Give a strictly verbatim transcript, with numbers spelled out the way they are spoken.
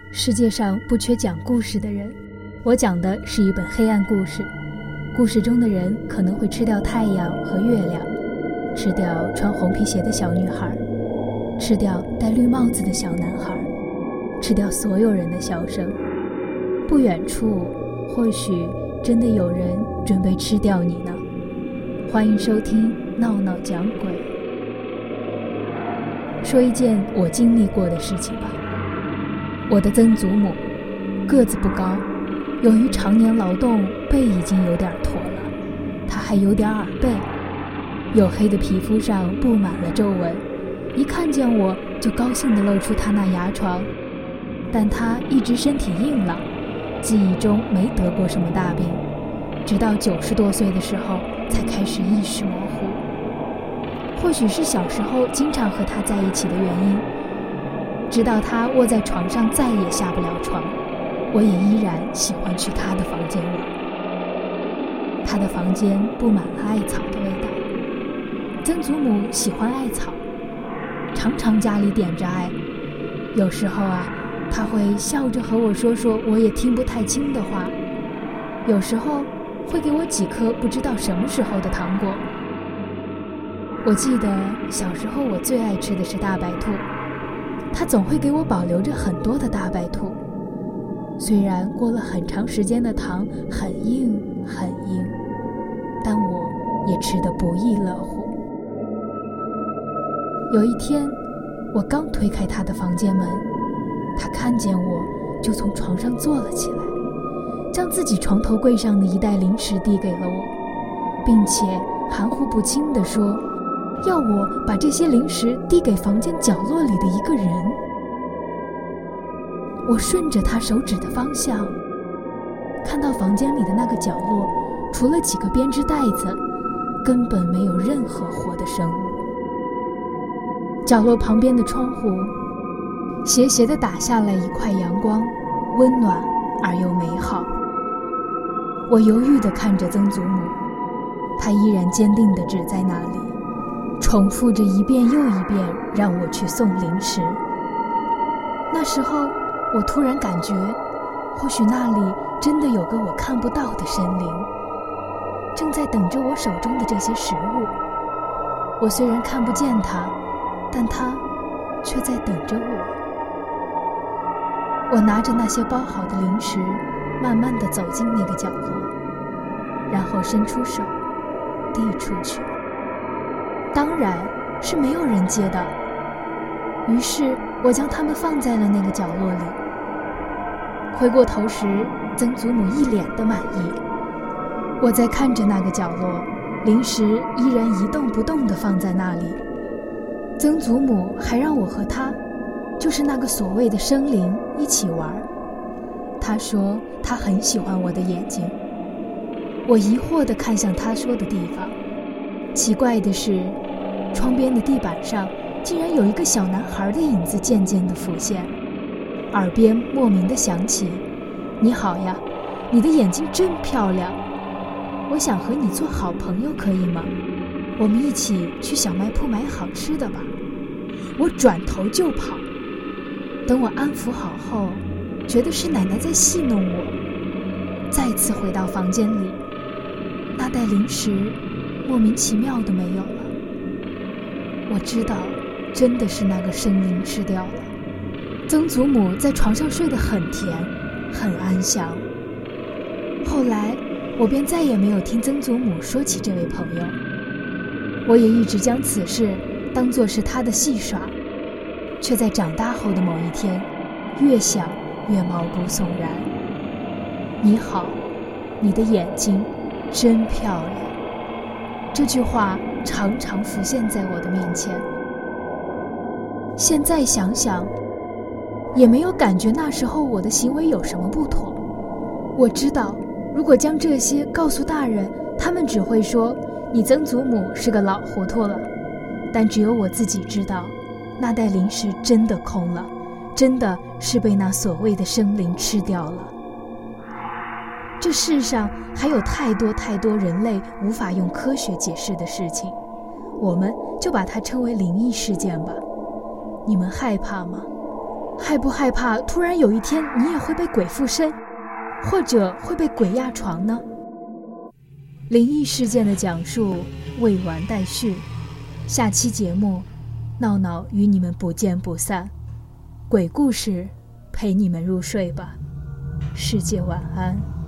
世界上不缺讲故事的人，我讲的是一本黑暗故事。故事中的人可能会吃掉太阳和月亮，吃掉穿红皮鞋的小女孩，吃掉戴绿帽子的小男孩，吃掉所有人的笑声。不远处，或许真的有人准备吃掉你呢。欢迎收听闹闹讲鬼。说一件我经历过的事情吧。我的曾祖母个子不高，由于常年劳动，背已经有点驼了，她还有点耳背，黝黑的皮肤上布满了皱纹，一看见我就高兴地露出她那牙床。但她一直身体硬朗，记忆中没得过什么大病，直到九十多岁的时候才开始意识模糊。或许是小时候经常和她在一起的原因，直到她卧在床上再也下不了床，我也依然喜欢去她的房间里。她的房间布满了艾草的味道。曾祖母喜欢艾草，常常家里点着艾。有时候啊，她会笑着和我说说我也听不太清的话，有时候会给我几颗不知道什么时候的糖果。我记得小时候我最爱吃的是大白兔，她总会给我保留着很多的大白兔。虽然过了很长时间的糖很硬很硬，但我也吃得不亦乐乎。有一天，我刚推开她的房间门，她看见我就从床上坐了起来，将自己床头柜上的一袋零食递给了我，并且含糊不清地说要我把这些零食递给房间角落里的一个人。我顺着他手指的方向，看到房间里的那个角落，除了几个编织袋子，根本没有任何活的生物。角落旁边的窗户斜斜地打下来一块阳光，温暖而又美好。我犹豫地看着曾祖母，她依然坚定地指在那里，重复着一遍又一遍让我去送零食。那时候我突然感觉，或许那里真的有个我看不到的神灵，正在等着我手中的这些食物。我虽然看不见它，但它却在等着我。我拿着那些包好的零食，慢慢地走进那个角落，然后伸出手递出去。当然是没有人接的，于是我将它们放在了那个角落里。回过头时，曾祖母一脸的满意。我在看着那个角落，零食依然一动不动地放在那里。曾祖母还让我和她，就是那个所谓的生灵，一起玩。她说她很喜欢我的眼睛。我疑惑地看向她说的地方，奇怪的是，窗边的地板上竟然有一个小男孩的影子渐渐地浮现，耳边莫名地响起：你好呀，你的眼睛真漂亮，我想和你做好朋友，可以吗？我们一起去小卖铺买好吃的吧。我转头就跑，等我安抚好后，觉得是奶奶在戏弄我，再次回到房间里，那袋零食莫名其妙的没有了。我知道真的是那个生灵吃掉了。曾祖母在床上睡得很甜很安详。后来我便再也没有听曾祖母说起这位朋友，我也一直将此事当作是她的戏耍，却在长大后的某一天，越想越毛骨悚然。你好，你的眼睛真漂亮，这句话常常浮现在我的面前。现在想想，也没有感觉那时候我的行为有什么不妥。我知道，如果将这些告诉大人，他们只会说你曾祖母是个老糊涂了。但只有我自己知道，那袋零食真的空了，真的是被那所谓的生灵吃掉了。这世上还有太多太多人类无法用科学解释的事情，我们就把它称为灵异事件吧。你们害怕吗？ 害不害怕突然有一天你也会被鬼附身，或者会被鬼压床呢？灵异事件的讲述未完待续，下期节目闹闹与你们不见不散，鬼故事陪你们入睡吧，世界晚安。